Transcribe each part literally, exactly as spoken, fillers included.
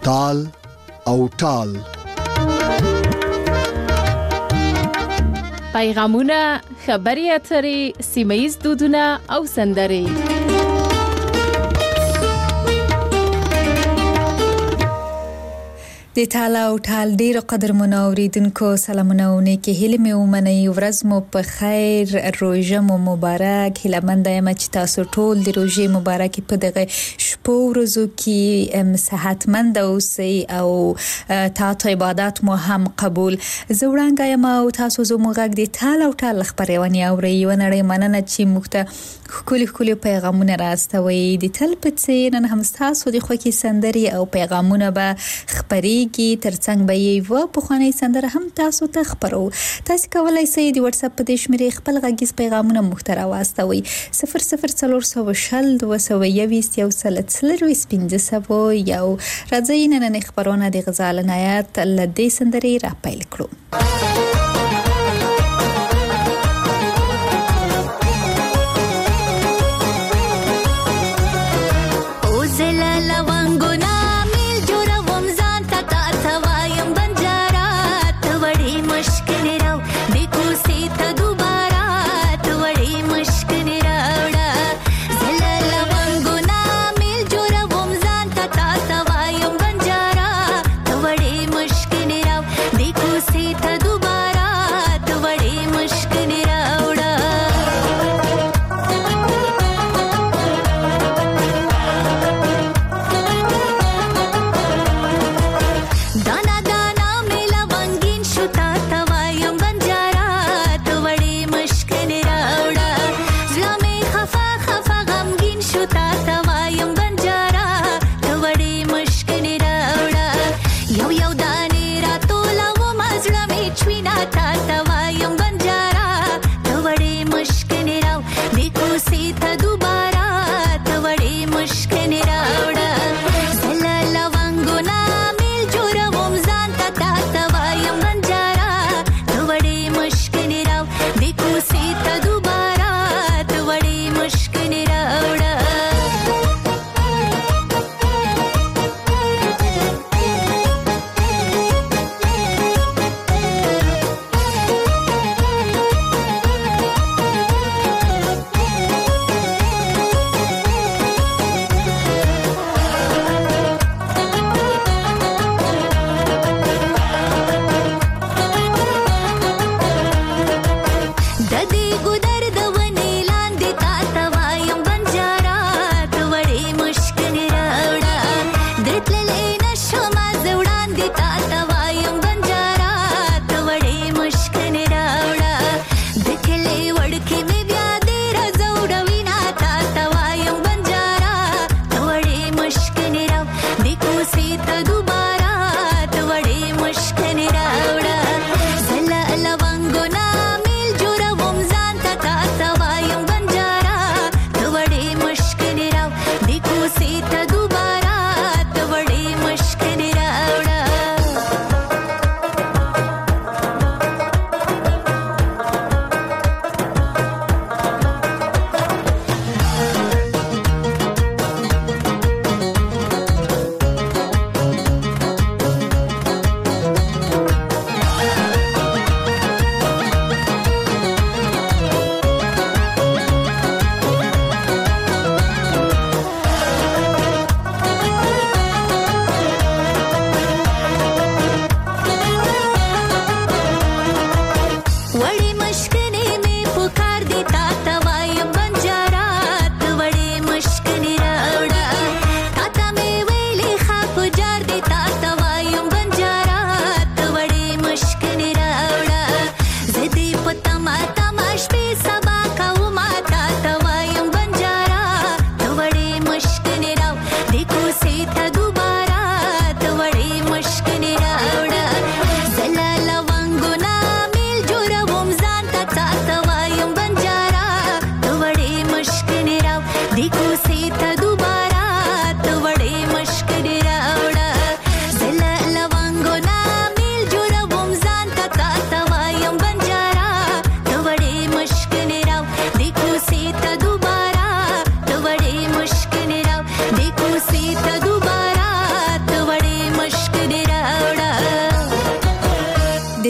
تال او ټال. پیغامونه، خبري اترې، سیمه‌ییز دودونه او سندرې. د تالا او ټال ډیرو قدرمنو اوریدونکو سلامونه او نیکی هیله مې ومنئ. ورځ مو په خیر، روژه مو مبارک. هیله مند یم چې تاسو ټول د روژې مبارکي په دغه شپو ورځو کې صحتمند اوسئ او تاسو عبادت مو هم قبول. زه وړاندې یم او تاسو زموږ غږ د تالا او ټال خبرونه اورئ. ونړۍ مننه چې موږ ته خولي خولي پیغامونه راستوي. د تل په څیر نن هم تاسو د خوکي سندري او پیغامونه به خبري کی ترڅنګ به یې و په خواني سندره هم تاسو ته خبرو. تاسو کولای شئ د واتس اپ په دې شمیرې خپل غږیز پیغامونه محتوا واستوي صفر صفر څلور سوه شل دوه سوه یویشت یو سل څلرویشت پنځه سوه یو. راځئ نن خبرونه د غزال عنایت لدې سندري را پیل کړو.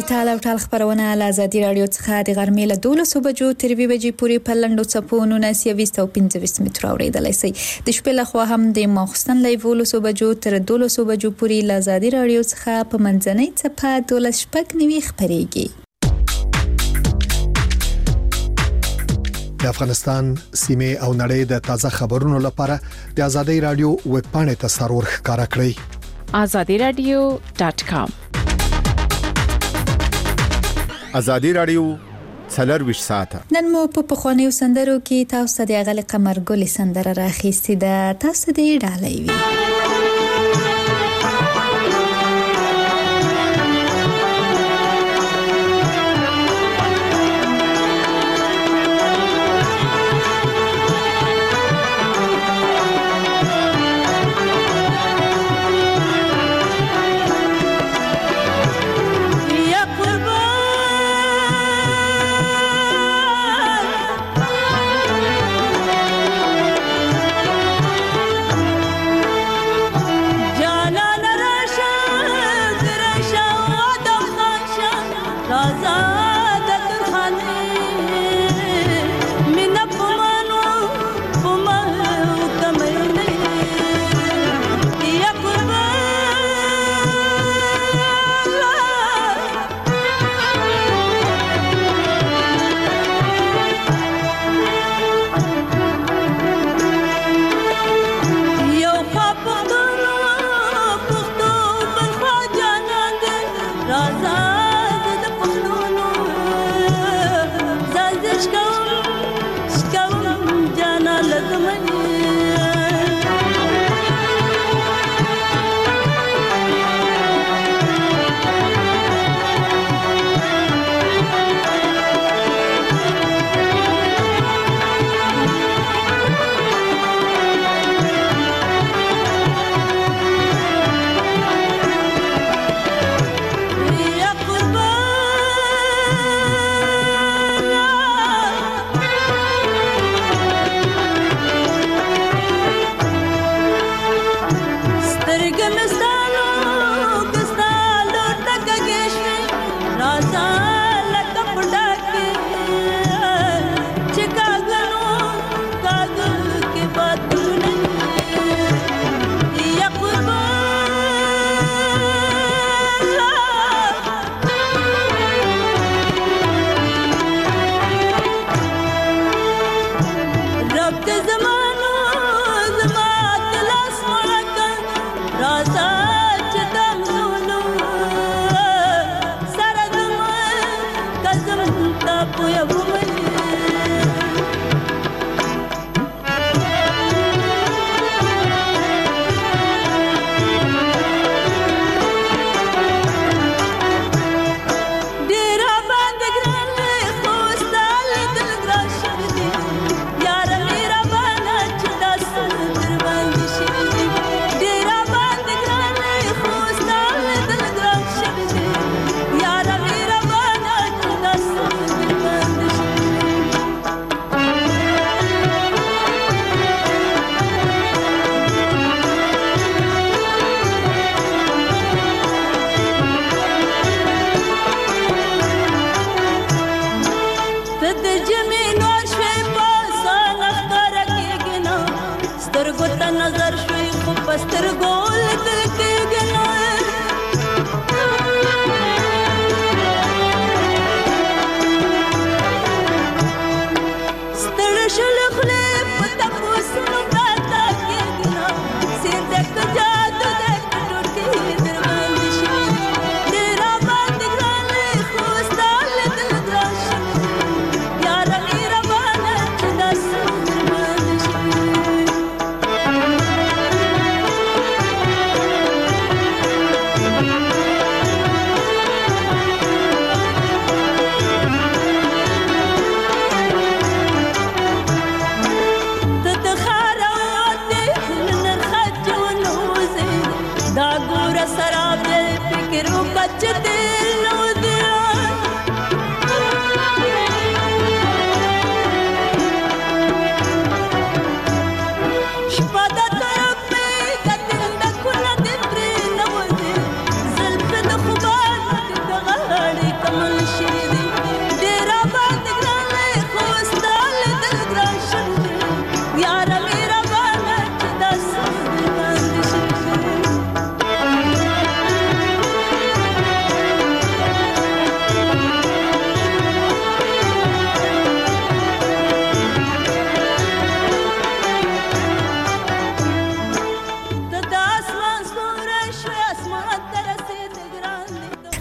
ټال او ټال خبرونه له ازادي رادیو څخه د غرمې له دولسو بجو تر یوې بجې پورې په لنډو څپو نولس یویشت او پنځه ویشت متره اورېدلی شئ. د شپې لخوا هم د ماخوستن له یولسو بجو تر دولسو بجو پورې له ازادي رادیو څخه په منځنۍ څپه دولس شپږ نوي خپرېږي. د افغانستان سیمه او نړۍ د تازه خبرونو لپاره د ازادي رادیو ویب پاڼې ته سرور ښکارا کړئ azadi radio dot com. ازادي رادیو څلرویشت ساعته. نن مو په پخوانیو سندرو کې تاسو ته د اغل قمر ګل سندره راخېستې ده. تاسو دې ډالۍ وي.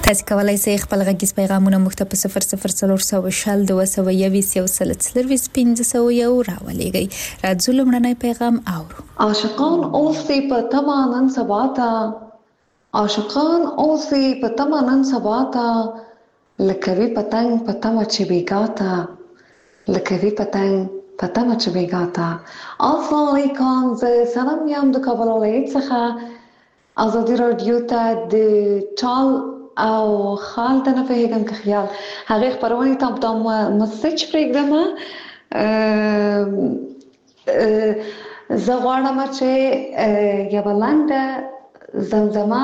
تاسو کولای شئ خپل غږیز پیغامونه موږ ته په صفر صفر څلور سوه شل دوه سوه یویس یو سل څلرویس پنځه سوه یو راولېږئ. راځو لومړنی پیغام اورو. عاشقان اوسې په تمه نن سبا ته، عاشقان اوسې په تمه نن سبا ته، لکه وي پتنګ په تمه چې بېګا ته، لکه وي پتنګ په تمه چې بېګا ته. السلام علیکم، زه سلام یم د کابل ولایت څخه. ازادي راډیو ته د ټال او خال ته نه پوهېږم که خیال هغې خپرونې ته دا مسج پرېږدم. زه غواړم چې یوه لنډه زمزمه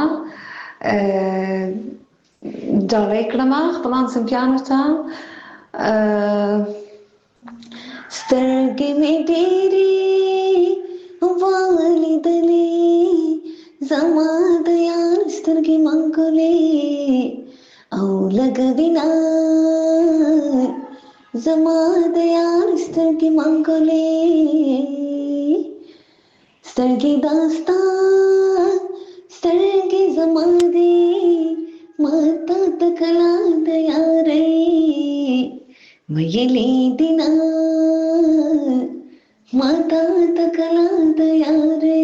ډالۍ کړم خپلو همصنفیانو ته. سترګې مې ډېرې ولیدلې، زما د یار سترګې منګولې او لږ وینا، زما د یار سترګې منګولې، سترګې داستا سترګې زما دې ماته تکلا د یارې ویلې دینا، ماته تکلا د یارې.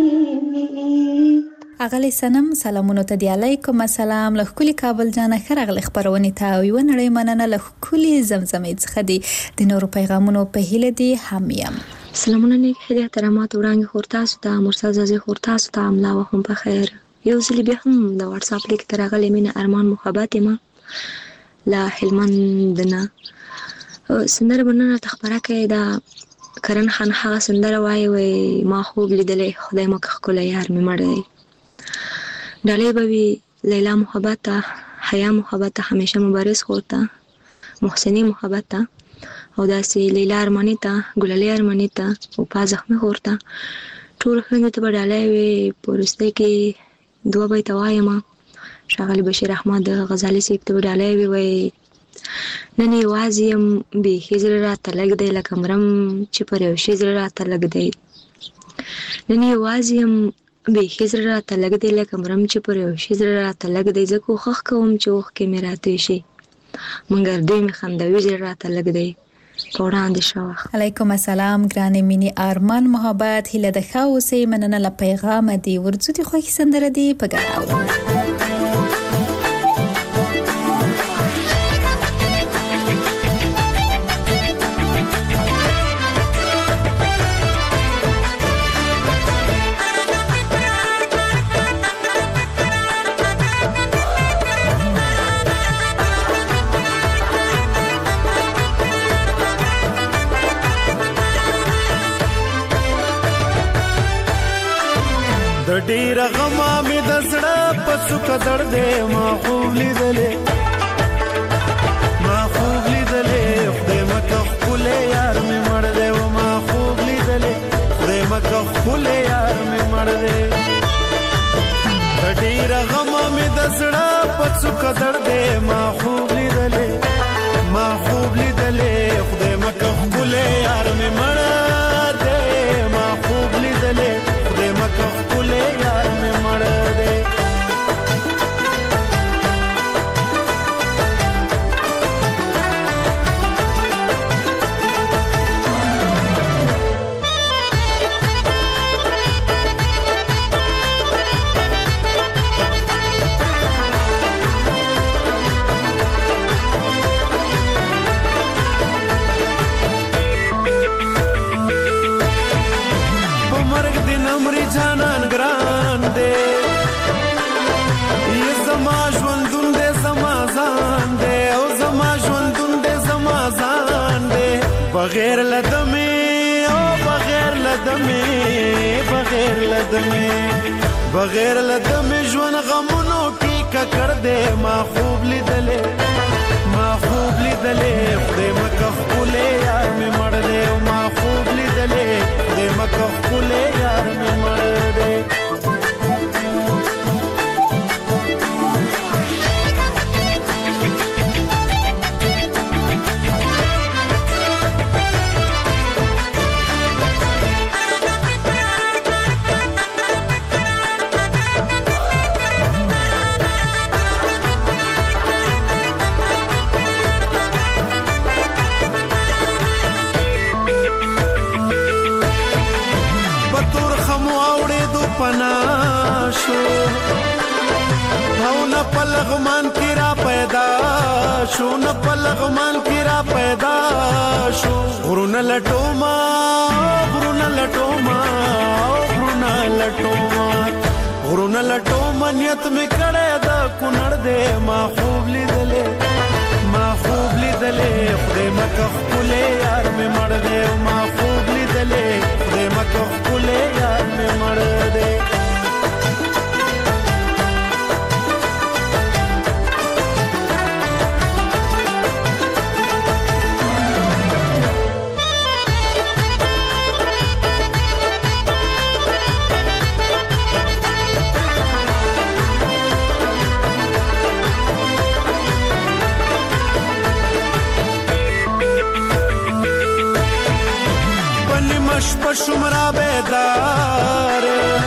اغلی سنم سلامونو ته دی علیکم السلام له ښکلي کابل جانه ښه راغلې خپرونې ته او یوه نړۍ مننه له ښکلي زمزمې څخه دي. د نورو پیغامونو په هیله دي هم یم. سلامونه نیک هیلې احترامات وړاندې خور تاسو ته مرسل زازي خور تاسو ته املا وهم په خیر. یو ځل بیا هم د واتساپ لیک ته راغلې مینه ارمان محبت یم له هلمند نه. سندره بننه تخبره کوي دا کرن خان هغه سندره وایي وای ما خوب لیدلې خدای مکه ښکلی یار مې مړ دی. ډالۍ به وي لیلا محبت ته، حیا محبت ته، همیشه مبارز خور ته، محسنی محبت ته او داسې لیلا ارماني ته، ګلالي ارماني ته او پا زخمي خور ته. ټولو ښځو ته به ډالۍ وي. په وروستۍ کې دوه بیته وایم. ښاغلي بشیر احمد غزالي صاحب ته به ډالۍ وي وایي نن یوازې یم بیخي زړه راته لږ دی لکه مرم چې پر یو شي زړه راته لږ دی. نن یوازې یم بیخي زړه راته لږ دی لکه مرم چې پر یو شي زړه راته لږ دی. زه کوښښ کوم چې اوښکې مې راتوی شي مګر دوی مې خندوي زړه راته لږ دی. په وړاندې شوه. علیکم السلام ګرانې مینې ارمان محبت هیله د ښه اوسئ. مننه له پیغامه دي. ورځو دي خوښې سندره دي په ګډه اورو. د ډیر غما مې د زړه په څوکه دردې ما خوب لیدلې، ما خوب لیدلې خدای مکه ښکلی یار مې مړ دی و ما خوب لیدلې خدای مکه ښکلی یار مې مړ دی. د ډیر غما مې د زړه په څوکه دردې ما خوب لیدلې، ما خوب لیدلې خدای مکه ښکلی یار مې مړ دی، ما خوب لیدلې خدای مکه ښکلی یار مې مړ دی. جانان ګران دی یا زما ژوندون دی زما ځان دی او زما ژوندون دی زما ځان دی بغیر له دمې او بغیر له دمې بغیر له دمې بغیر له دمې ژوند غمونو کې ککړ دی. ما خوب لیدلې ما خوب لیدلې خدای مکه ښکلی یار مې مړ دی او ما خوب لیدلې خدای مکه ښکلی یار مې مړ دی. تور خمو اوړې دو پنا شو او نه پلغمان کی را پیدا شو نه پلغمان کی را پیدا شو غرونه لټوما غرونه لټوما غرونه لټوما غرونه لټوما نیت می کړه دا کونړ دې ما خوب لیدلې ما خوب لیدلې خدای مکه خپلې یار می مړ دې ما خوب لیدلې خدای مکه خپلې یار می مړ دې شمرا بیدار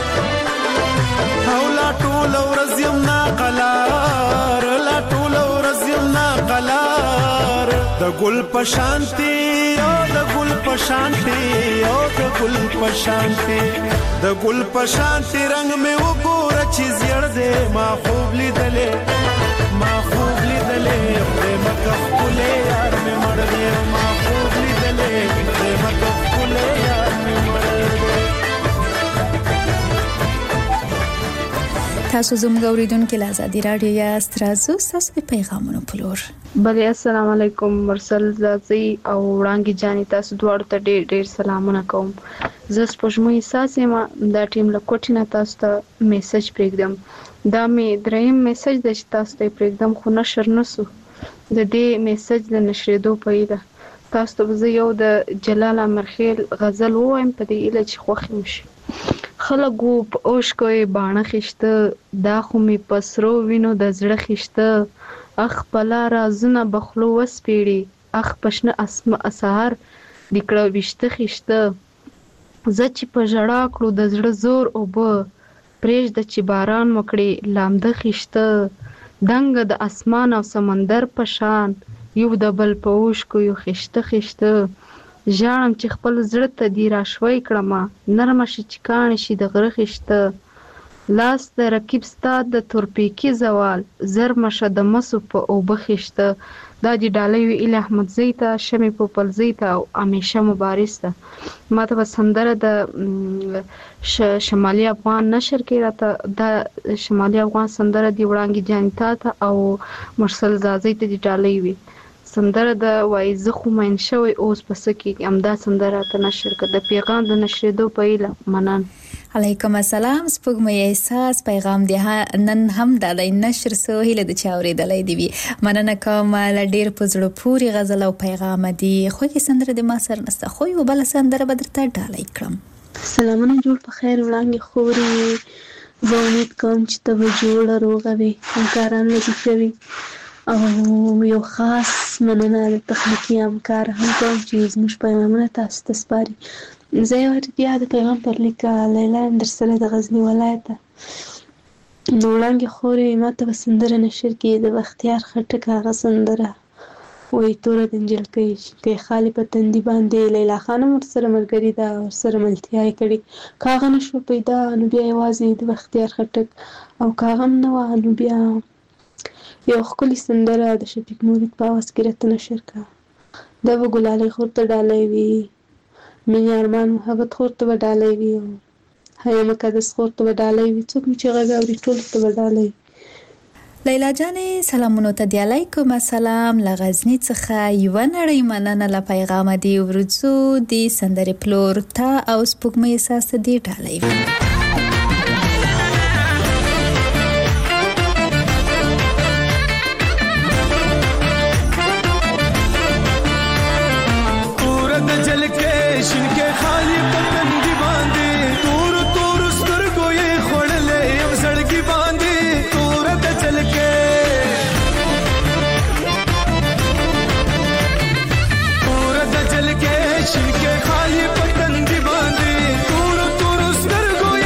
او لا ټول ورځ یم نا قلار لا ټول ورځ یم نا قلار د ګل پشانتی او د ګل پشانتی او د ګل پشانتی د ګل پشانتی رنگ می وګوره چې زیړ دې ما خوب لیدلې ما خوب لیدلې خدای مکه خپلې یار می مړ دې ما خوب لیدلې خدای مکه خپلې یار تاسو زموږ اوریدونکو له آزادي رادیو یا سترازو تاسو په پیغامونو پلور بله السلام علیکم مرسل زازي او وړانګي جاني تاسو دواړو ته ډېر ډېر سلامونه کوم زه سپوږمۍ ساسې ما دا ټیم له کوټې نه تاسو ته میسج پرېږدم دا مې دریم میسج دی چې تاسو ته پرېږدم خو نشر نسو د دې میسج د نشرېدو په هیله تاسو ته زه یو د جلال امرخیل غزل ووایم په دې هیله چې خوښ مو شي خلکو په اوښکو یې باڼه خیشته دا خو مې په سرو وینو د زړه خیشته اخ په لاره رازونه به خولو وسپېړي اخ په شنه سهار دې کړه ویشته خیشته زه چې په ژړا کړو د زړه زور اوبه پرېږده چې باران وکړي لامده خیشته دنګه د اسمان او سمندر په شان یو د بل په اوښکو یو خیشته خیشته ژاړم چې خپل زړه ته دې راشوی کړمه نرمه شي چې کاڼې شي د غره خیشته لاس د رقیب ستا د تورپیکي زوال زرمه شه د مسو په اوبه خیشته دا دې ډالۍ وي ایله احمدزۍ ته شمې پوپلزۍ ته او همیشه مبارز ته ما ته به سندره د شمالي افغان نشر کې راته دا شمالي افغان سندره دی وړانګي جانتا ته او مرسل زازۍ ته دې ډالۍ وي سندره د وای زه خو مین شوی اوس پس کې امدا سندره ته نشر کړه د پیغام د نشریدو په ایله منن علیکم السلام سپوږمۍ احساس پیغام دی نن هم د نشر سو هله د چاوري دلای دی مننه کوم ل ډیر پزړو پوری غزل او پیغام دی خو کې سندره د ما سر نسته خو یو بل سندره بدرته ډالای کړم سلامونه جوړ په خیر وړاندې خوري زه امید کوم چې ته به جوړ روغه وي همکاران وځي او یو خاص مننه د تخنیکی همکار هم کوم چې زموږ پیغامونه تاسو ته سپاري زه یو بیا د پیغام پر لیکه لیلا اندرسله د غزنی ولایت نو وړاندې خوري ماته به سندره نشر کې د بختیار خټک هغه سندره وای توره د نجلکۍ کې خالی په تندي باندې لیلا خانم ورسره ملګري ده ورسره ملتیا یې کړې که هغه نه شوه پیدا نو بیا یوازې د بختیار خټک او که هغه هم نه وه نو بیا یو ښکلې سندره د شفیق مرید په اواز کې راته نشر کړه دا به ګلالۍ خور ته ډالۍ وي مینې ارمان محبت خور ته به ډالۍ وي او حیا مقدس خور ته به ډالۍ وي څوک چې غږ اوري ټولو ته به ډالۍ لیلا جانې سلامونو ته دی علیکم السلام له غزني څخه یوه نړۍ مننه له پیغامه دی ورځو د سندرې پلور ته او سپوږمۍ احساس ته دی ډالۍ وي شنکه خالی پتن دی باندې تور تور سترګو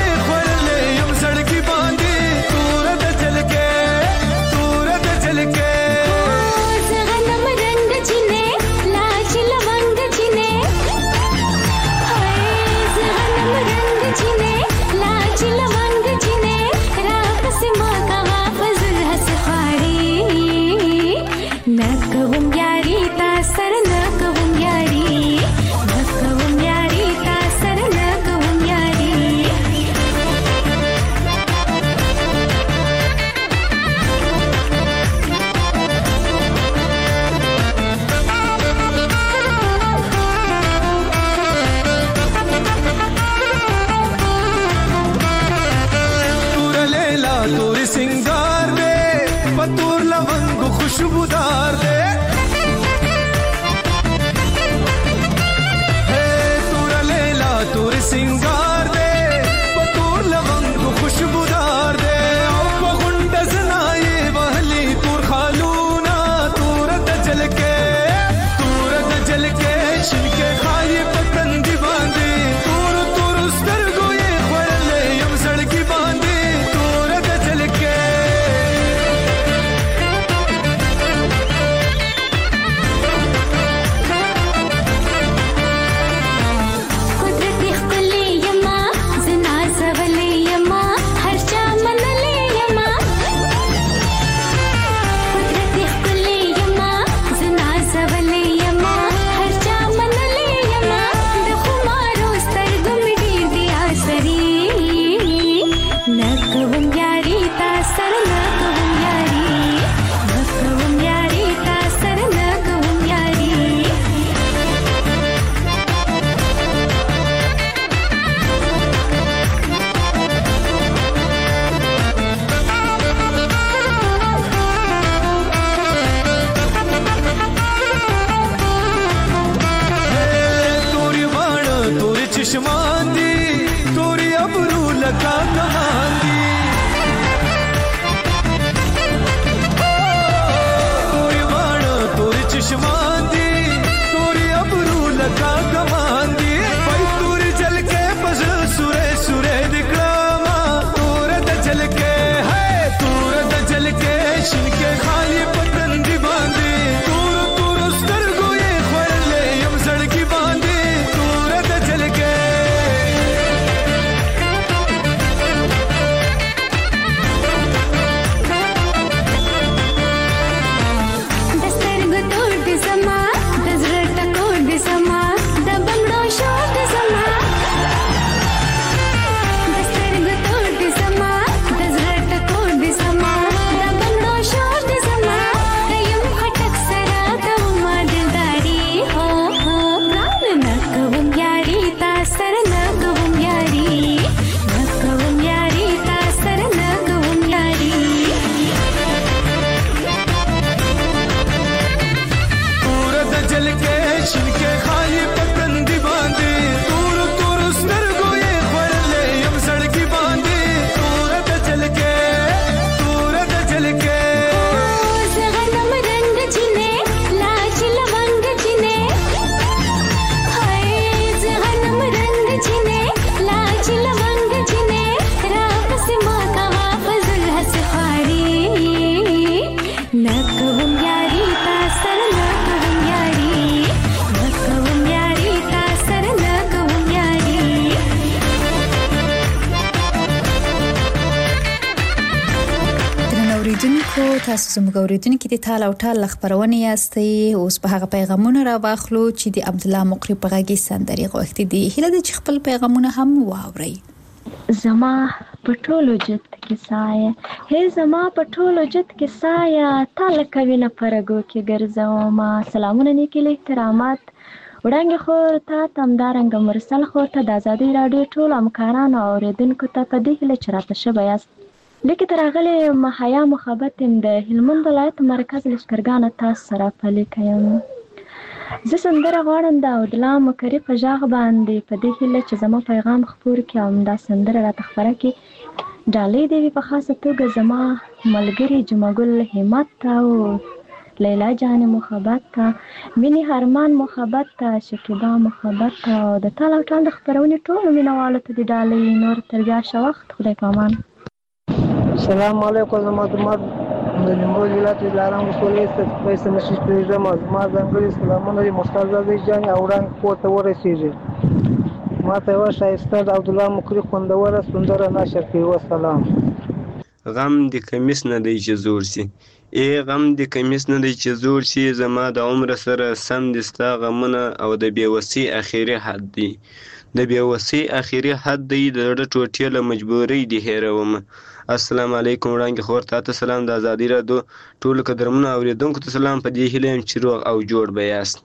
اوریدونکو تاسو زموږ اوریدونکو د تال او ټال خبرونه یاستئ. اوس په هغه پیغامونه را واخلو چې د عبد الله مقری په غږی سندري غوښتي دي. هله د خپل پیغامونه هم واوري. زما پټولو جت کې سایه هي زما پټولو جت کې سایه تال کوي نه پرګو کې ګرځاو ما سلامونه نیکل احترامات وړاندې خور ته تمدارنګ مرسل خور ته د آزادۍ رادیو ټول همکارانو اوریدونکو ته په دې هله چرته شبياست لیکه ترغله محیا محبت د هلمند ولایت مرکز لشکرګان تاسو سره پلي کوم. زه سندره غواړم د عبدالله مکری په ژغ باندې په دې هله چې زما پیغام خپور کړم دا سندره را تخبره کی ډالې دی په خاصه توګه زما ملګری جمعګل همت او لیلا جان محبت مینی هرمان محبت شکیبا محبت او د تاله ټال خبرونه ټول مینوالو ته د ډالې نور ترګه شو وخت خدای پامان. السلام علیکم زما د مر د نیمروز ولایت لارام ولسوالۍ پیسې نشي پریږدم ما ځانګړي سلامونه د مستعد عزیز جان اوران کوته ورسیږي ما ته و شایسته د عبد الله مکری خوندوره سندره نشر کوي. والسلام. غم د کمیس نه دی چې زور سي ای غم د کمیس نه دی چې زور سي زما د عمر سره سم دستا غمونه او د بیوسی اخیری حد دی د بیوسی اخیری حد دی د ټوټې له مجبورۍ دی هیروم. السلام علیکم وړاندې خور ته سلام د آزادۍ رادیو ټول قدرمنو اوریدونکو ته سلام په دې هیله چې روغ او جوړ به یاست.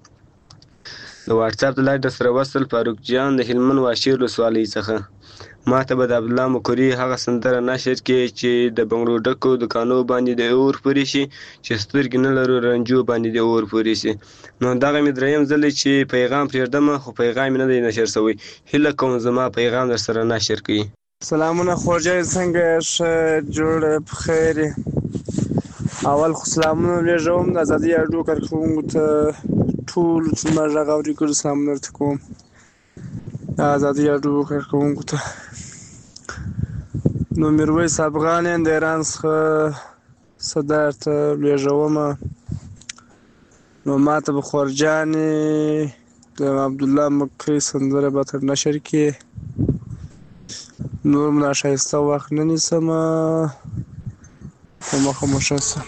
د واتس اپ د لایډ سره وصل فاروق جان د هلمند واشیر رسوالۍ څخه ما ته به د عبدالله مکری هغه سندره نشر کې چې د بنگلو ډکو دکانو باندې د اور پورې شي چې سترګې نه لرو رنجو باندې د اور پورې شي. نو دغه مې دریم ځل چې پیغام پرېږدم خو پیغام نه دی نشر شوی. هیله کوم زما پیغام در سره نشر کړئ. سلامونه خورجای څنګه ښه جوړ بخیر. اول خو سلامونه لېږم د آزادۍ رادیو کارکوونکو ته ټول چې ما غږ اوري ګل سلامونه ورته کوم د آزادۍ رادیو کارکوونکو ته. نو میرویس افغان د ایران څخه صدر ته لېږم نو ما ته به خورجانې د عبدالله مکری سندره به تر نشر کې نور ملا شایسته وخت نه نیسم په مخه مو ښه شه.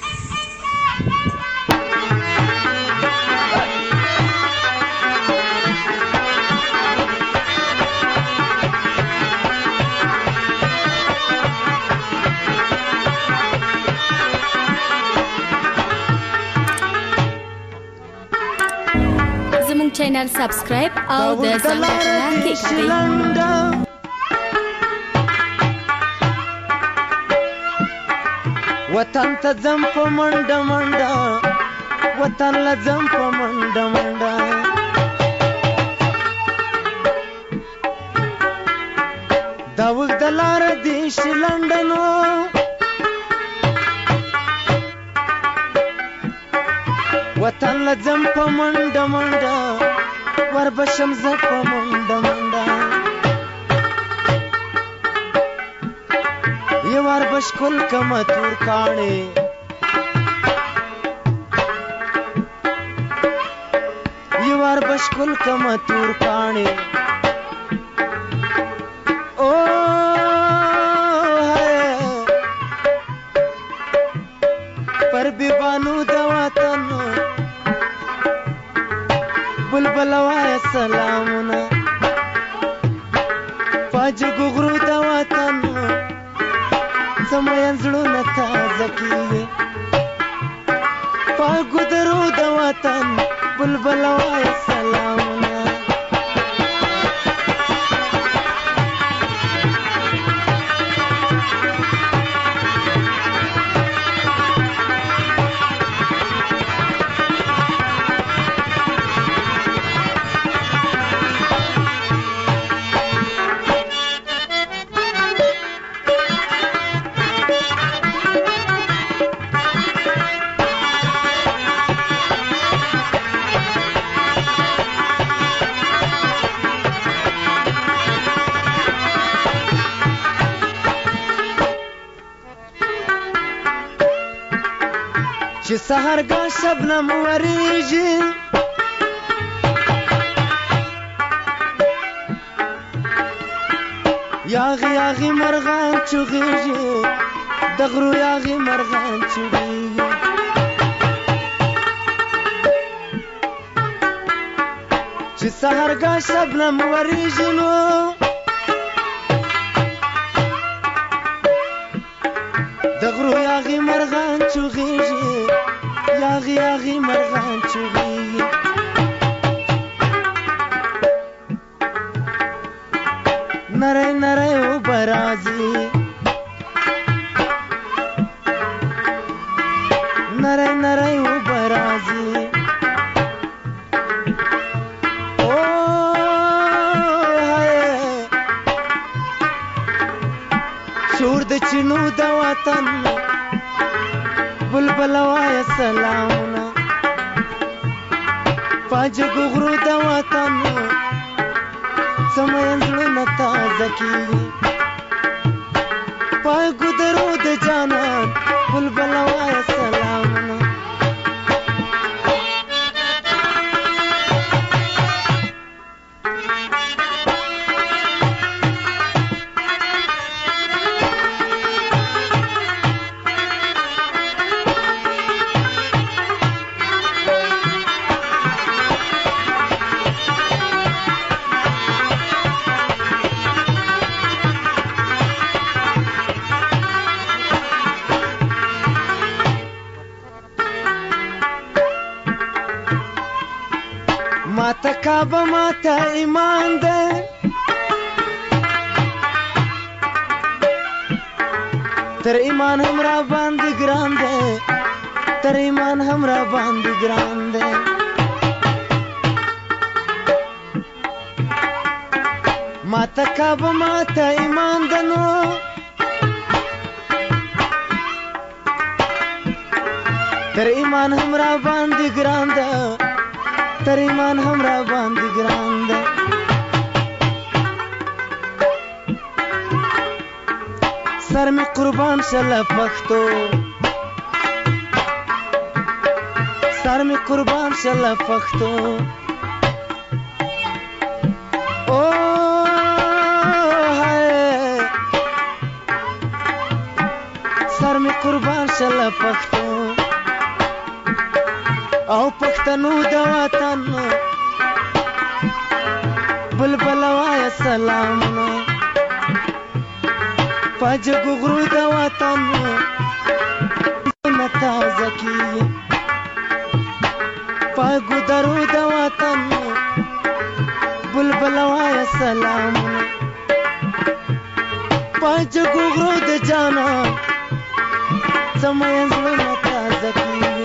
زموږ چینل سبسکرایب او د زنګ کې کړئ. وطن ته ځم په منډه منډه وطن له ځم په منډه منډه دا اوږده لاره دې شي لنډنو وطن له ځم په منډه منډه وربشم زه په منډه منډه یوار بشکل کما تور کاڼې یوار بشکل کما تور کاڼې او پر بیبانو د وطن بلبل وای سلامونه پاجګو غرو د وطن زموږ زړونه تازه کیږي پاګو درو د وطن بلبل وای سلامونه چې سحرګاه شبنم وریږي یاغي یاغي مرغان چغیږي د غرو یاغي مرغان چوغېږي چې سهارګاه شبنم ورېږي نو د غرو یاغي مرغان چوغېږي یاغي یاغي مرغان چوغېږي نری نری اوبه راځي نری نری اوبه راځي شور د چینو د وطن بلبل وایه سلامونه پاجګو غرو د وطن سمین زړونه تازه کېږي پاجګو درو د جانان بلبل وایه سلامونه ماته کعبه ماته ایمان ده تر ایمان هم را باندې ګران ده تر ایمان هم را باندې ګران ده ماته کعبه ماته ایمان ده نو تر ایمان هم را باندې ګران ده تر ایمان هم را باندې ګران ده سر می قربان شله پښتو سر می قربان شله پښتو او هاي سر می قربان شله پښتو او پښتنو د وطن بلبل وایه سلامونه پاجګو غرو د وطن نه تازه کېږي پاګو درو د وطن بلبل وایه سلامونه پاجګو غرو د جانان سمین زړونه تازه کېږي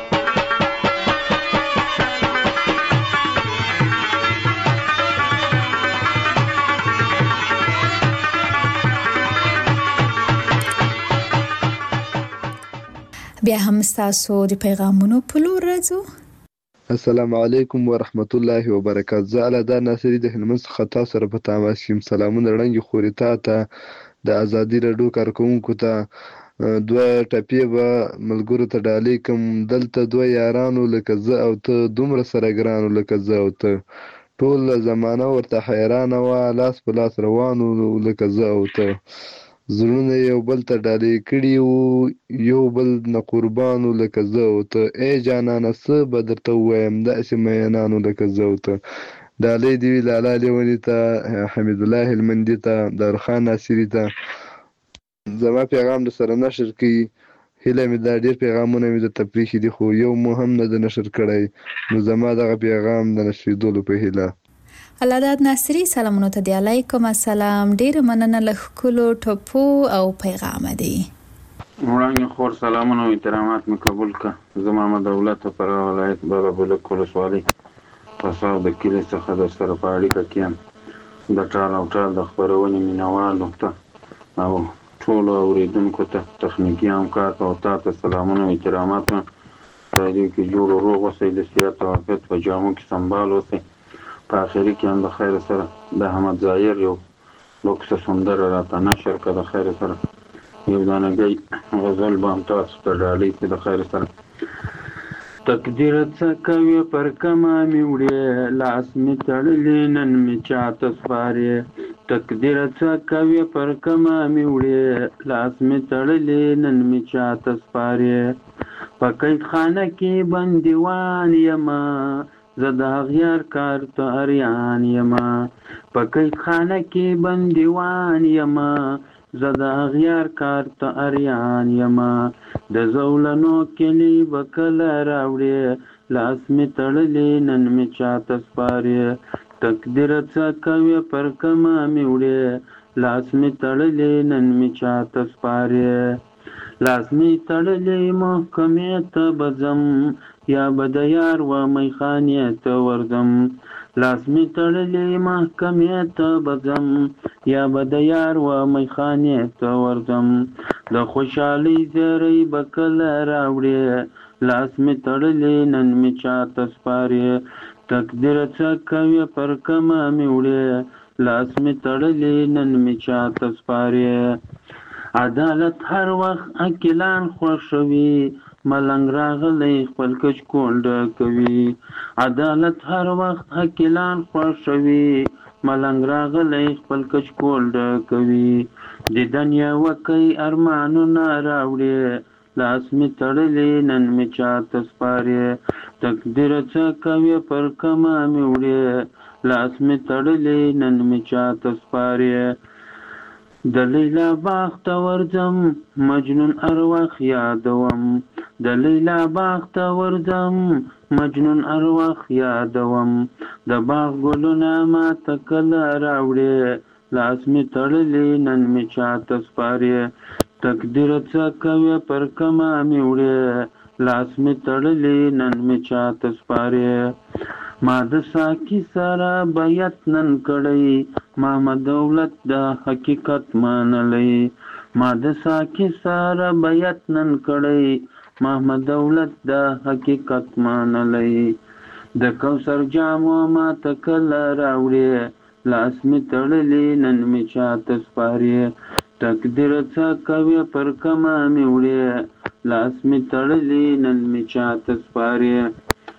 بیا هم تاسو د پیغامونو په لور راځو. السلام علیکم ورحمت الله وبرکاته. زه علدا ناصری د هلمند څخه تاسو سره په تماس یم. سلامونه وړاندې خوري تا ته د ازادي راډیو کارکونکو ته دوه ټپې به ملګرو ته ډالۍ کوم. دلته دوه یارانو لکه زه او ته دومره سره ګرانو لکه زه او ته ټول زمانه ورته حیرانه وه لاس په لاس روانو لکه زه او ته زړونه یو بل ته ډالۍ کړي وو یو بل نه قربانو لکه زه او ته ای جانانه څه به درته ووایم داسې مینانو لکه زه او ته ډالۍ دې وي لالا لیوني ته حمید الله هلمندي ته دارخان ناصري ته زما پیغام د سره نشر کړي هیله مې دا ډېر پیغامونه مې درته پرېښي دي خو یو مو هم نه د نشر کړی نو زما دغه پیغام د نشریدلو په هیله. علاداد ناصری سلامونه ته دی. علیکم السلام. ډیر مننه له ښکلو ټپو او پیغام دی. وړاندې خور سلامونه او احترامات مې قبول کړه. زه محمد دولت فرغ ولایت بابا بلک ولسوالۍ پساو د کلي څخه در سره په اړیکه کې یم. د ټال او ټال د خپرونې مینوالو ته او ټولو اورېدونکو ته تخنیکي همکار ته او تا ته سلامونه او احترامات مې راډیو کې جوړ او روغ اوسئ د صحت او عافیت په جامو کې سنبال اوسئ. په آخري کې هم د خیر سره د احمد ظاهر یو لوکسه سندره راته نشر کړه. د خیر سره یو دانګی غزل به هم تاسو ته ډالۍ کړي د خیر سره. تقدیر څه کوي پر کمه مې وړې لاس مې تړلی نن مې چاته سپارې تقدیر څه کوي پر کما مې وړې لاس مې تړلې نن مې چاته سپارې په قید خانه کې بندیوان یما زه د اغیار کار ته اریان یما په قید خانه کې بندیوان یما زه د اغیار کار ته اریان یما د زولنو کلی به کله راوړې لاس مې تړلې نن مې چاته سپارې تقدیر څه کوي پر کما مې وړې لاس مې تړلې نن مې چاته سپارې لاس مې تړلې محکمې ته به ځم یا به د یار و میخانې ته ورځم لاس مې تړلې محکمې ته به ځم یا به د یار و میخانې ته ورځم د خوشحالۍ زیری به کله راوړې لاس مې تړلې نن مې چاته سپارې تقدیر څه کوي پر کما مې وړې لاس مې تړلې نن مې چاته سپارې عدالت هر وخت عاقلان خوښوي ملنګ راغلی خپل کچ کونډه کوي عدالت هر وخت عاقلان خوښوي ملنګ راغلی خپل کچ کونډه کوي د دنیا وکی ارمانونه راوړې لاس مې تړلې نن مې چاته سپارې تقدیر څه کوي پر کما مې وړې لاس مې تړلې نن مې چاته سپارې د لیلا باغ ته ورځم مجنون ارواح یادوم د لیلا باغ ته ورځم مجنون ارواح یادوم د باغ ګلونه ماته کله راوړې لاس مې تړلې نن مې چاته سپارې تقدیر څه کوي پر کما مې وړې لاس مې تړلې نن مې چاته سپارې ما د ساقي سره بیعت نن کړی محمد دولت د حقیقت منلی ما د ساقي سره بیعت نن کړی محمد دولت د حقیقت منلی د کوثر جامو ما ته کله راوړې لاس مې تړلې نن مې چاته سپارې تقدیر څه کوي پر کما مې وړې لاس مې تړلې نن مې چاته سپارې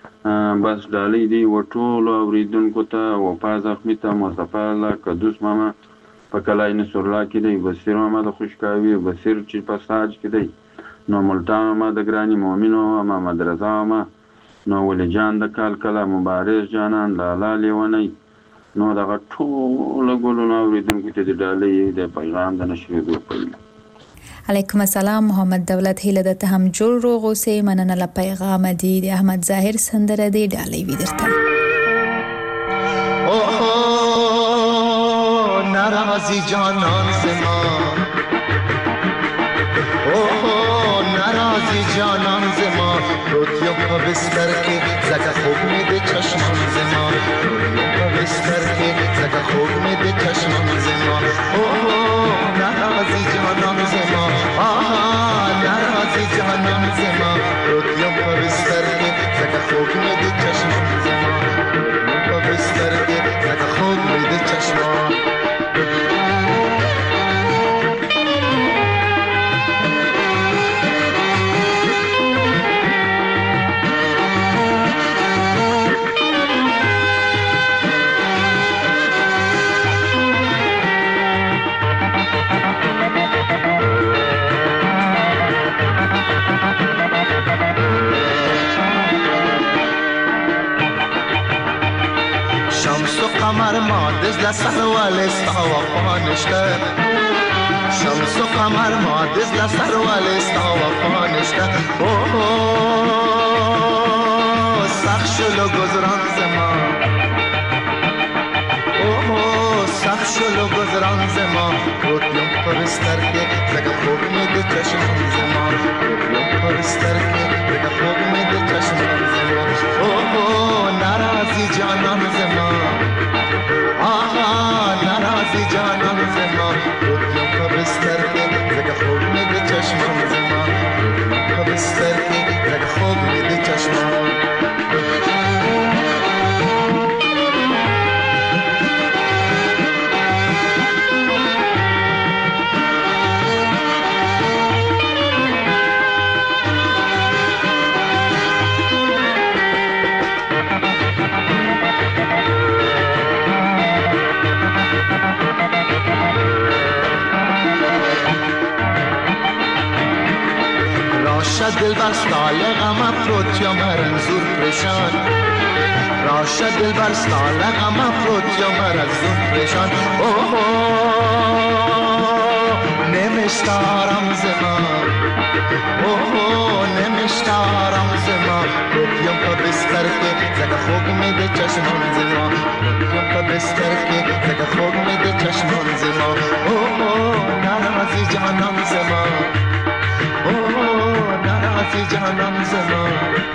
بس ډالۍ دی و ټولو اورېدونکو ته وفا زخمي ته مصطفی الله قدوس ماما په کلای نصر الله کې دی بصیر ماما د خوشکاوي بصیر چې په ساج کې دی نو ملتان ماما د ګراني مؤمنو محمد رضا ماما نو ولی جان د کال کله مبارز جانان لالا لیونی نو دغه ټولو ګلونو اورېدونکو ته د ډالۍ د پیغام د نشریدو پیل علیکم السلام محمد دولت هیله د ته هم جوړ روغ اوسې مننه له پیغام دی د احمد ظاهر سندره دی ډالۍ وی درته اوه ناراضی جانان زما اوه ناراضی جانان زما روتیو په بستر کې زګه خوب مې د چشمان زما روتیو په بستر کې زګه خوب مې د چشمان زما اوه ناراضی جانان زما آها ناراضی جانان زما روتیو په بستر کې زګه خوب مې د چشمان زما روتیو په بستر کې زګه خوب مې د چشمان قمر ما دز لسر والستا وفا نشته شمس و قمر ما دز لسر والستا وفا نشته اوه سخت شلو گذران زما اوه سخت شلو گذران زما روتیم پرستر که زگه خوب می ده چشمان زما روتیم پرستر که زگه خوب می ده چشمان زما اوه ناراضی جانان زما آها ناراضی جانان زما روتیم پرستر که زگه خوب می ده چشمان زما روتیم پرستر که زگه خوب می ده چشمان راشه دلبر ستال غم افروت یا مرنزور پریشان راشه دلبر ستال غم افروت یا مرنزور پریشان اوه نمیشتارم زمان اوه نمیشتارم زمان رویم پا بستر که زگه خوب میده چشمان زمان رویم پا بستر که زگه خوب میده چشمان زمان اوه نرازی جانان زمان اوه نرازی جانان زمان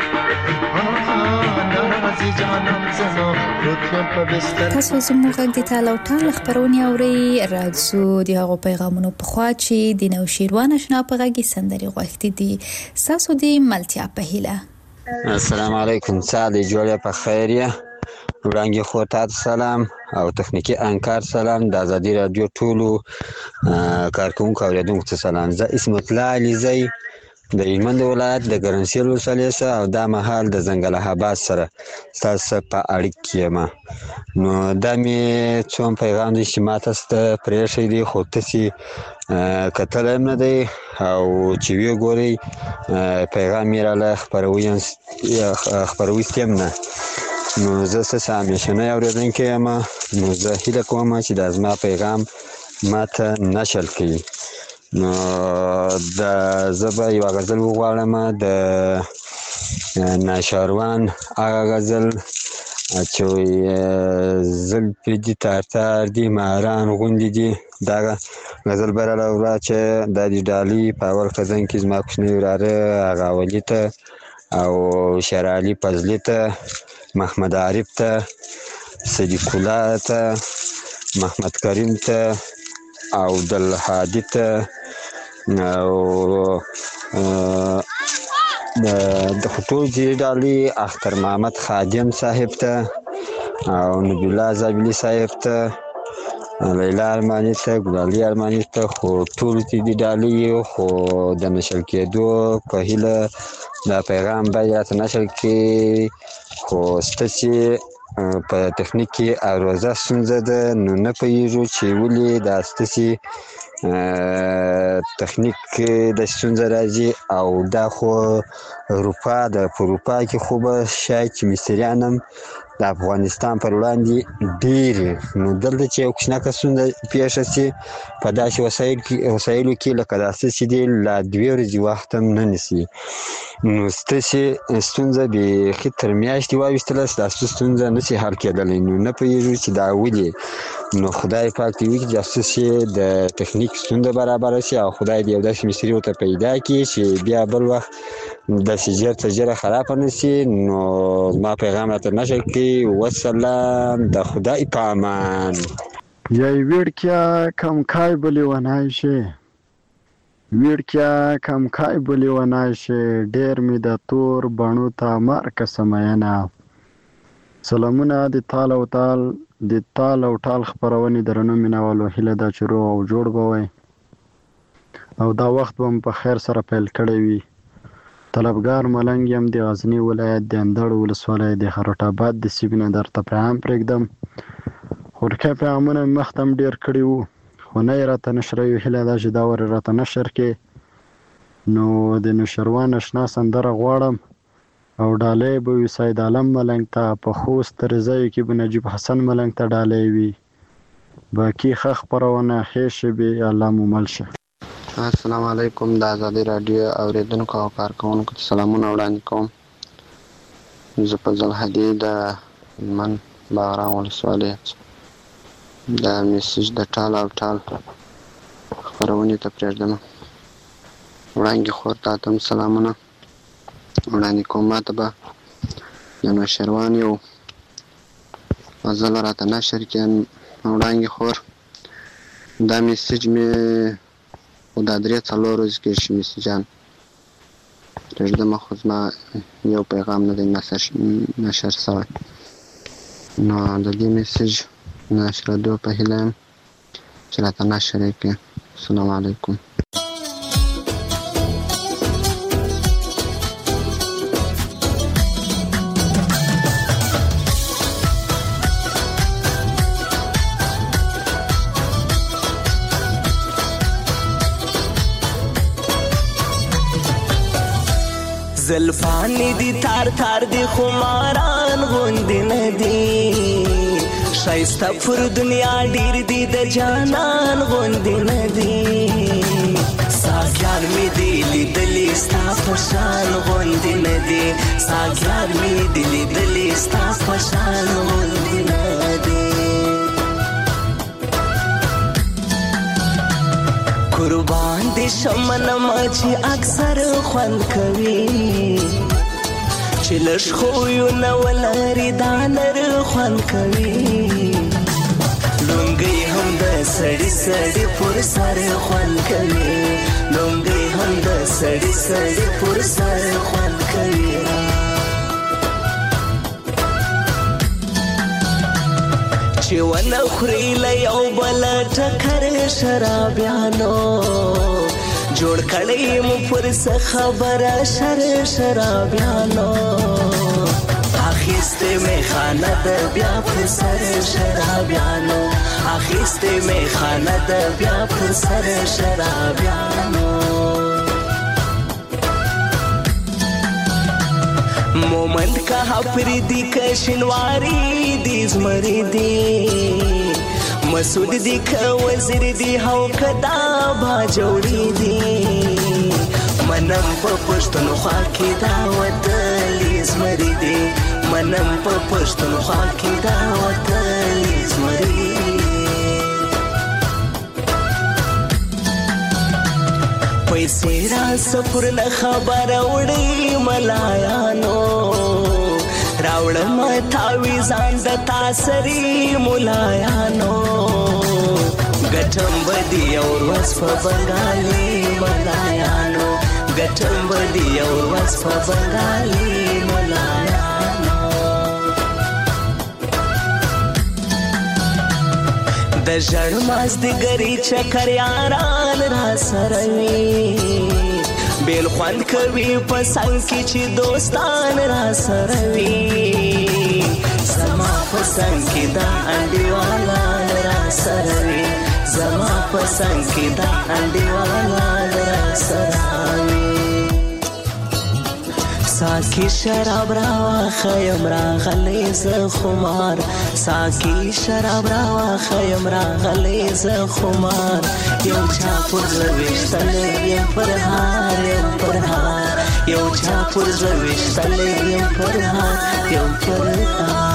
تاسو زموږ غږ د تاله او ټال خبرونه اوري راځو د هغو پیغامونو په خوا چې د نو شیروان آشنا په غږی سندري غوښتي دي تاسو د ملتیا په هیله. السلام علیکم ساده جوړه په خیریه وړاندې خو تاسو سلام او تخنیکی انکار سلام د ازادي رادیو ټولو کارکونکو اوریدونکو ته سلام. زه اسمت الله علیزی د هلمند ولایت د ګرنسیل ولسوالۍ او دا مهال د ځنګل آباد سره تاسو په اړیکه یم. نو دا می څوم پیغام دي چې ما تاسو ته پرېښی دی خو تاسو کتل نه دی او چې وی ګوري پیغام یې را خبروي خبروي سیم نه. نو زه څه همیشنه اوریدونکی یم. نو زه هیله کوم چې د ازما پیغام ماته نشل کړي. نو د زبا یو غزل وغواړم د ناشاروان هغه غزل چې زل پدې تارتار دی ماران غوندې دي دا غزل براله ورا چې د دې ډالۍ په اول خزن کې زما کوچنی وراره هغه ولی ته او شرعلی فضلی ته محمد عارف ته صدیق الله ته محمد کریم ته او عبدل هادی ته او د خطو جی ډالۍ اختر محمد خادم صاحب ته او نبی الله زابلی صاحب ته لیلا ارمانی ته ګلالي ارمانی ته خو ټول دې ډالۍ خو د نشل کېدو په هیله دا پیغام باید نشل کې خو ستاسو په تخنیک کې اروزه ستونزه ده. نو نه پوهیږو چې ولې دا ستاسو تخنیک د ستونزه راځي او دا خو اروپا د اروپا کې خو به شاید چې مصریان هم د افغانستان پر وړاندې ډېر نو دلته چې یو کوچنی ستونزه پیښه شي په داسې وسایلو کې لکه داسې چې دی لا دوې ورځې وخت هم نه نیسي. نو ستاسو ستونزه بیخي تر میاشتې واویستله ستاسو ستونزه نشي حل کېدلی. نو نه پوهېږو چې دا ولې. نو خدای پاک دې وکړي چې ستاسو د تخنیک ستونزه برابره شي او خدای دې یو داسې مصري ورته پیدا کړي چې بیا بل وخت داسې ژر تر ژره خرابه نه شي. نو زما پیغام راته نشر کړي. والسلام د خدای په امان. یای ویړکیا کم کای بلی ونای شي ویړکیا کم کای بلی ونای شي ډېر می د تور بڼو ته مارکه سمینه. سلامونه د تال او تال د تال او ټال خبرونه درنو مینوالو هیله دا چې روغ او جوړ بوي او دا وخت هم په خیر سره پیل کړی وي. طلبګار ملنګ یم د غزنی ولایت د اندړ ولسوالۍ د خروټ آباد د سیبینه درته پیغام پرېږدم. خورکه پیغامونه مختم ډیر کړي وو خو نه راته نشر یو هیله دا چې دا ور راته نشر کې. نو د نشروان آشنا سندره غواړم او ډالۍ به وي سید عالم ملنګ ته په خوست ترځای کې به نجیب حسن ملنګ ته ډالۍ وي. باقي ښه خبرونه ښې شوې الله مو مل شه. السلام علیکم د ازادي رادیو اوریدونکو او کارکونکو ته سلامونه وړاندې کوم. زه په زلحدي د هلمند بغران ولسوالۍ د میسج د ټال او ټال خپرونې ته پرېږدم. وړاندې خور ته هم سلامونه وړاندې کوم. ماته به د نوشیروان یو غزل راته نشر کړي وړاندې خور. دا میسج مې خو دا درې څلور ورځې کې شي میسجان پرېږدم خو زما یو پیغام نه دی نشر شوی. نو د دې میسج نشرېدو په هیله یم چې راته نشر یې کړي. السلام علیکم. زلفانی دی تار تار دی خماران غوندی ندی شایسته پر دنیا ډیر دی د جانان غوندی ندی ساګیان می دی لیدلی ستا په شان غوندی ندی ساګیان می دی لیدلی ستا په شان غوندی ندی قربان دی شمنم چې اکثر خوند کوي چې لږ خویونه ولري دا نر خوند کوي لونګۍ هم د سړي سړي پر سر خوند کوي لونګۍ هم د سړي سړي پر سر خوند کوي چې ونه خوري له یو بل ټکر شرابیانو جوړ کړی مو پر څه خبره شر شرابیانو اخیسته می خانه د بیا پر سر شرابیانو اخیسته می خانه د بیا پر سر شرابیانو مومند کا پردی کشنواری دی زمری دی مسعود دی که وزیر دی هاو کدا با جوړی دی منم په پښتونخوا کې دا وطن زمری دی منم په پښتونخوا کې دا وطن زمری پیسې را سفر نه خبر وړي ملایانو راوړم تاویزان د تاسری ملایانو ګټم بدی اور وس په بنگالي ملایانو ګټم بدی اور وس په بنگالي ملایانو د ژړ ماز د ګری چکر یاران را سره وي بیل خوند کوي په څنګ کې چې دوستان را سره وي زما په څنګ کې دا انډیوالان را سره وي زما په څنګ کې دا انډیوالان را سره وي ساکی شراب را خیم را غلی ز خمار ساکی شراب را خیم را غلی ز خمار یو چا پر زویشتل یم پر هار یم پر هار یو چا پر زویشتل یم پر هار یم پر هار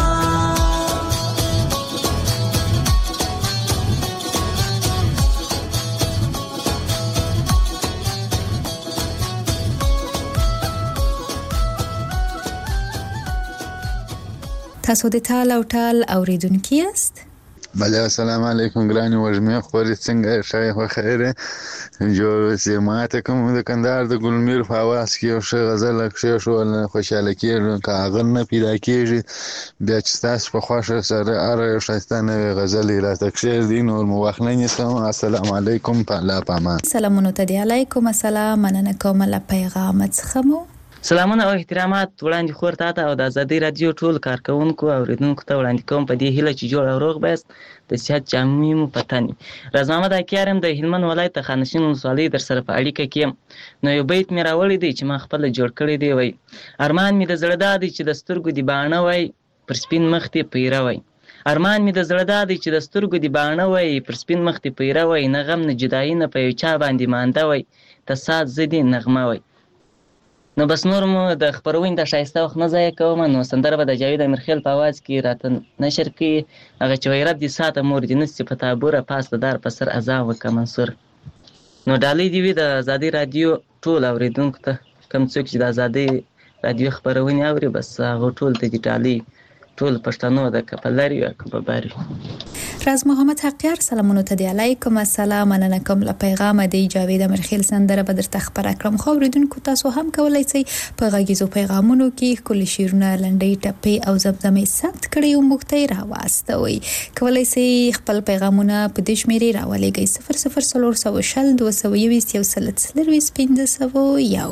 تاسو د ټال او ټال اوریدونکي یاست؟ بله السلام علیکم ګرانې وږمې خورې څنګه ښه یې خوښه جوړ سي ماته کوم د کندهار د ګلمیر په اواز کې یو ښه غزل کښېښول خوشحاله کېږم که هغه نه پیدا کېږي بیا چې ستاسو په خوښه سره هره یو ښایسته نوې غزل یې راته کښېږدي نور مو وخت نه نیسم السلام علیکم په الله پامان سلامونه ته دی علیکم السلام مننه کوم له پیغام څخه مو سلامونه او احترامات وړاندې خور تاته او د ازادي رادیو ټول کارکونکو او اوریدونکو ته وړاندې کوم په دې هیله چې جوړ او روغ بایست د صحت جامې مو پتني راز محمد اکیارم د هلمند ولایت خانشین ولسوالۍ در سره په اړیکه کې نو یو بیت مې راوړی دی چې ما خپل جوړ کړی دی وای ارمان مې د زړه دا دی چې د سترګو دی باڼه وای پر سپین مخ ته پیره وای ارمان مې د زړه دا دی چې د سترګو دی باڼه وای پر سپین مخ ته پیره وای نه غم نه جدایي نه په یو چا باندې مانده وای ته سات زدي نغمه وای نو بس نور مو د خبرونې د ښایسته وخت نه ضایع کوم نو سندره به د جاوید امیرخیل په اواز کې راته نشر کړي هغه چې وایي رب دې ساته مور دې نسي په تابوره پاس د دار په سر اذان وکړه منصور نو ډالۍ دې وي د ازادي رادیو ټول اوریدونکو ته کوم څوک چې د ازادي رادیو خبرونې اوري بس هغه ټول ته دې ډالۍ ټول پښتنو د کپلاري او کباباري راز محمد حقیار سلامونه ته دی علیکم السلام مننه کوم له پیغام دی جاوید امیرخیل سندره به درته خبر کړم خو اوریدونکو تاسو هم کولای شئ په غږیزو پیغامونو کې کل شیرونه لنډۍ ټپې او زمزمې ثبت کړئ او موږ ته راوستوي کولای شئ خپل پیغامونه په دې شمیرې راولېږئ صفر صفر څلور سوه شل دوه سوه یوویشت یو سل څلرویشت پنځه سوه یو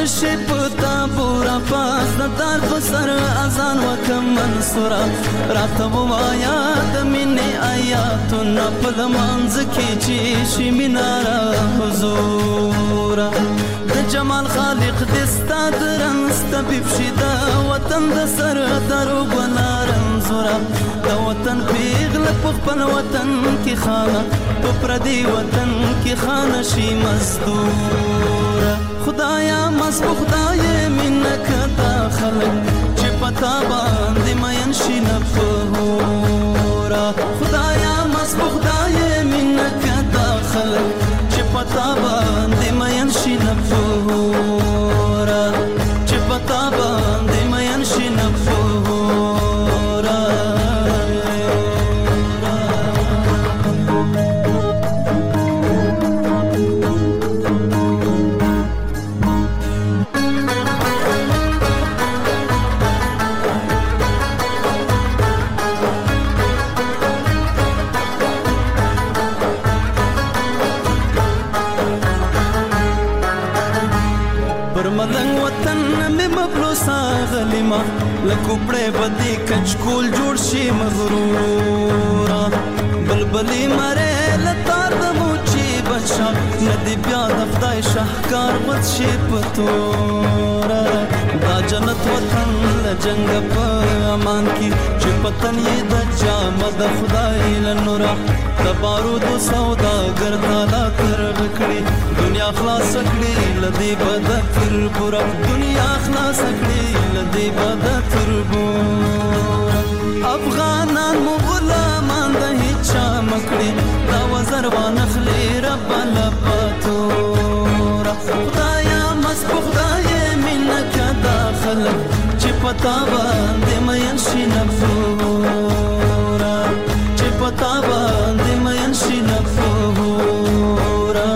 نشي پتا پورا پاس دار بسر اذان وکم منصورا راتب وایا د مینې آیاتونه په لمانځ کې چې شي مینارا حضور د جمال خالق دستا درنس طبيب شي د وطن د سر درو بنارم زورا د وطن پیغل په خپل وطن کې خانه په پردي وطن کې خانه شي مزدور خدایا مس خدای منک داخل چې پتا باندې مې شي نه فورا خدایا مس خدای منک داخل چې پتا باندې مې شي نه فورا چې پتا باندې مې شي نه فورا ملنګ وطن مې مبلوسا غلیما لکوپړې بدی کچکول جوړ شي مغرورا بلبلی مره لتار د موچی بچا ندی بیا د خدای شاهکار بد شي پتورا دا جنت وطن لجنګ په امان کی چې پتن یې د جامد خدای لنورا د بارود سودا ګرځالا تر وکړي دنیا خلاص کړي لدی بد تر پورا دنیا خلاص کړي لدی بد تر پورا افغانان مو غلامان د هیڅ مکړي دا وزر وانخلي رب لپاتورا خدایا مس خدای منک داخل چې پتا باندې مې شي نفورا چې پتا باندې مې شي نفورا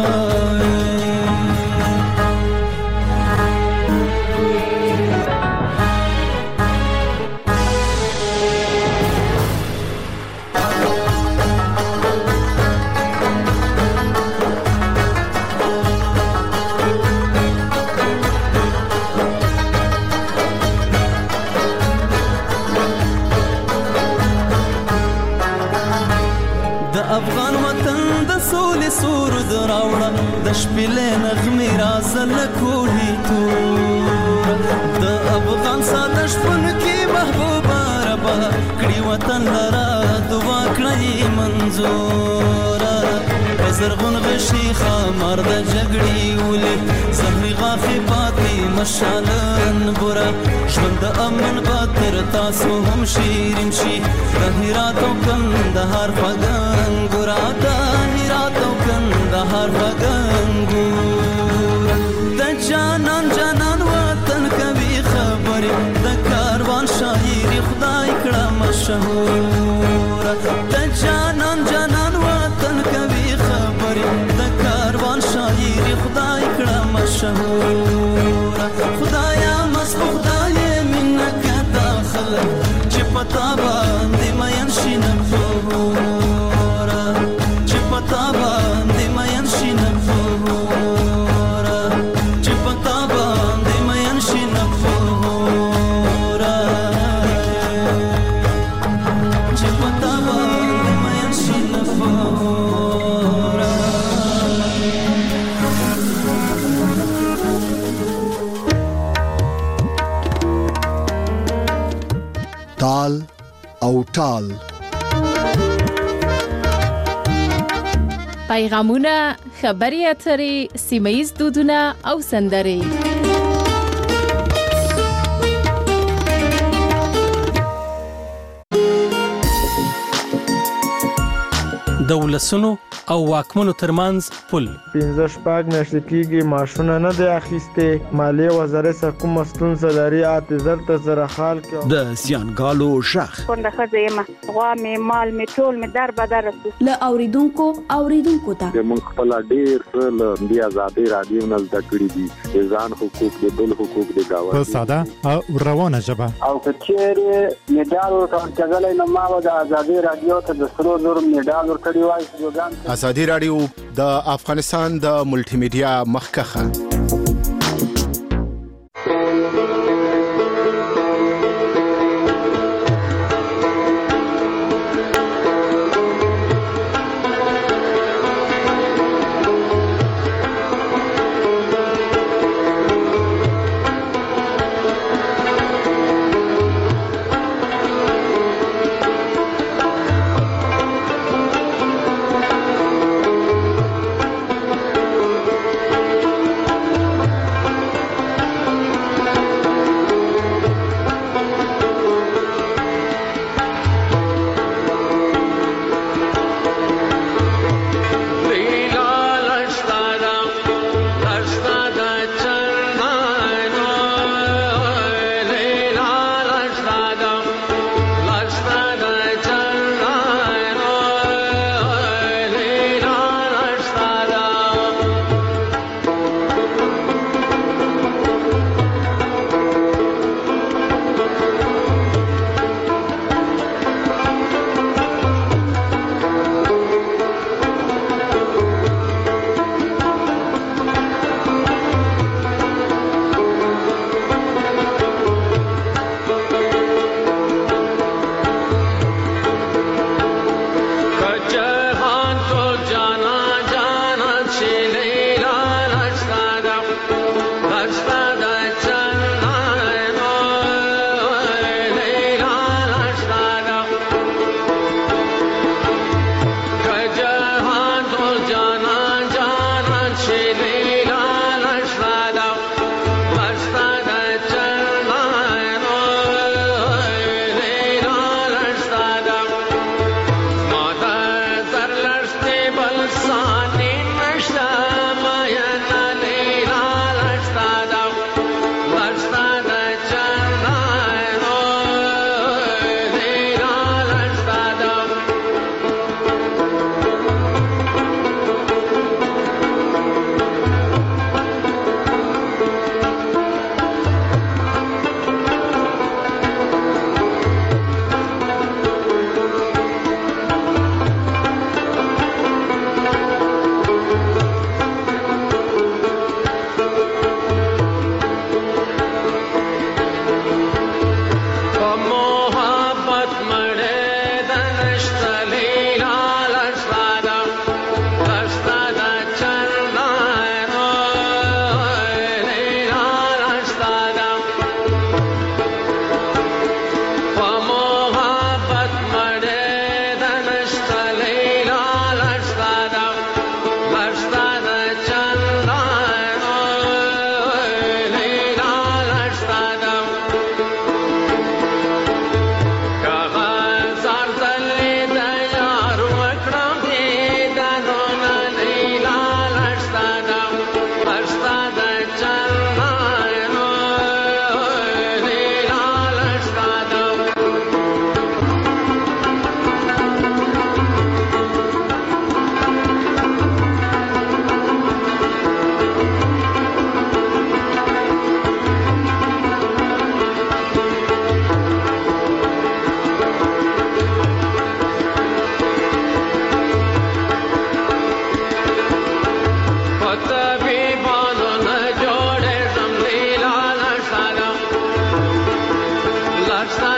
افغان وطن د سولې سرود راوړه د شپېلې نغمې رازه لکوهي تور د افغان ساده شپون کې محبوبه ربه کړي وطن لره دعا کړئ منظوره په زرغون غشي خامار د جګړې ولې زهري غاښې پاتې مشالن بوره ژوند د امن به تر تاسو هم شیرین شي د هرات او کندهار خوږه انګوره د هرات او کندهار خوږه انګوره د جانان جانان وطن کوي خبرې د کاروان شاعري خدای کړه مشهوره د جانان جانان وطن کوي خبرې د کاروان شاعري خدای کړه مشهوره خدایا مس خدای منک داخل چې پتا باندې مې شي نفورا چې پتا باندې مې شي نفورا چې پتا باندې مې شي نفورا چې پتا باندې مې شي نفورا تال او ټال پیغامونه خبري اترې سیمایي دودونه او سندرې د ولسونو او واکمنو ترمنځ پل پنځه شپږ میاشتې کېږي معاشونه نه دی اخیستې مالیې وزارت سره کومه ستونزه لري اته زر ته زره خال کې د زیانګالو شخ کونډه ښځه یم غوا مې مال مې ټول مې در بدر رسو له اوریدونکو اوریدونکو ته موږ خپل ډیر څه له دې آزادۍ رادیو نه زده کړي دي د ځان حقوق د بل حقوق د گاونډي په ساده او روانه ژبه او کچېره میډال ورکړل کېدل نو ما د آزادۍ رادیو ته د سرو زر میډال ورکړی وای ازادي رادیو د افغانستان د ملټي میډیا مخکخه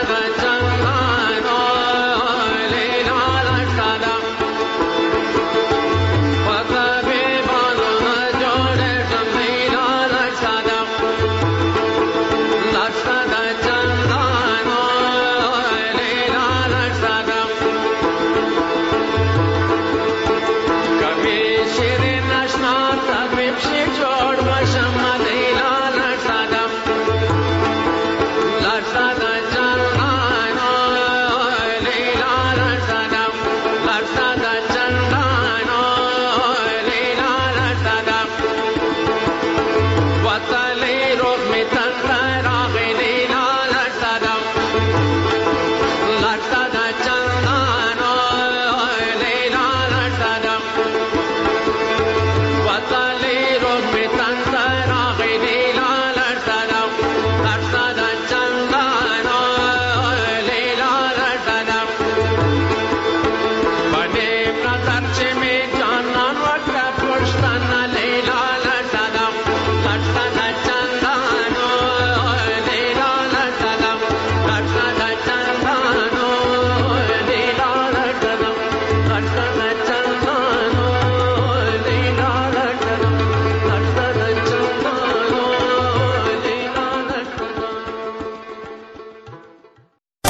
غچ